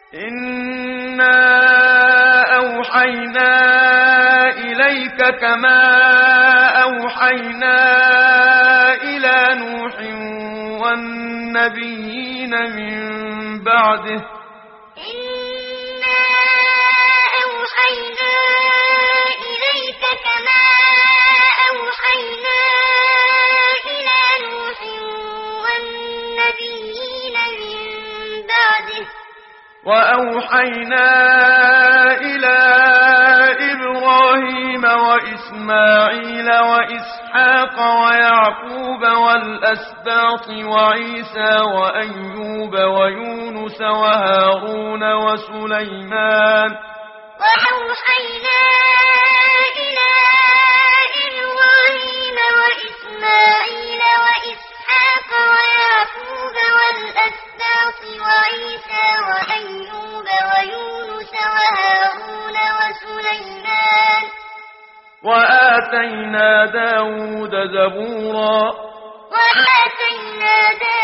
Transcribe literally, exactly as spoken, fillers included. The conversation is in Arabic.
إنا أوحينا إليك كما أوحينا إلى نوح والنبيين من بعده إنا أوحينا إليك كما أوحينا إلى نوح والنبيين من بعده وأوحينا إلى إبراهيم وإسماعيل وإسحاق ويعقوب والأسباط وعيسى وأيوب ويونس وهارون وسليمان وأوحينا إلى إبراهيم وإسماعيل وإسحاق ويعقوب والأسباط وعيسى وأيوب ويونس وهارون وسليمان وآتينا داود زبورا وآتينا داود